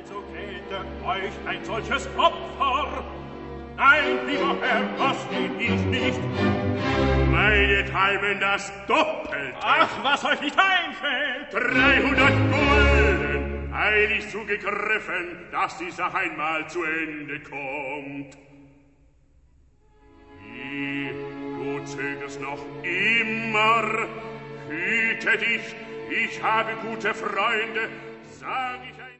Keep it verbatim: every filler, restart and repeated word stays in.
So täte euch ein solches Opfer. Nein, lieber Herr, das geht ich nicht. Meinethalben das Doppelte. Ach, was euch nicht einfällt. Dreihundert Gulden, eilig zugegriffen, dass die Sache einmal zu Ende kommt. Wie, du zögerst noch immer? Hüte dich, ich habe gute Freunde, sag ich